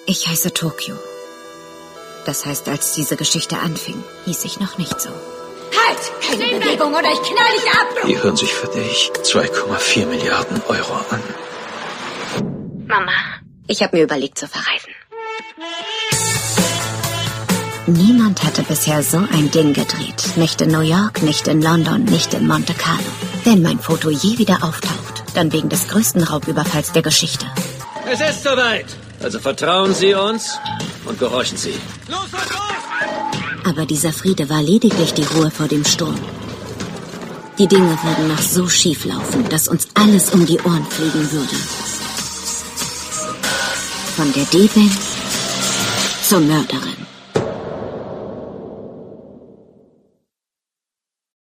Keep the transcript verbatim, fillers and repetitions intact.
Ich heiße Tokio. Das heißt, als diese Geschichte anfing, hieß ich noch nicht so. Halt! Keine Bewegung oder ich knall dich ab! Die hören sich für dich zwei Komma vier Milliarden Euro an. Mama, ich habe mir überlegt zu verreisen. Niemand hatte bisher so ein Ding gedreht. Nicht in New York, nicht in London, nicht in Monte Carlo. Wenn mein Foto je wieder auftaucht, dann wegen des größten Raubüberfalls der Geschichte. Es ist soweit. Also vertrauen Sie uns und gehorchen Sie. Los, los, los! Aber dieser Friede war lediglich die Ruhe vor dem Sturm. Die Dinge würden noch so schief laufen, dass uns alles um die Ohren fliegen würde. Von der Diebin zur Mörderin.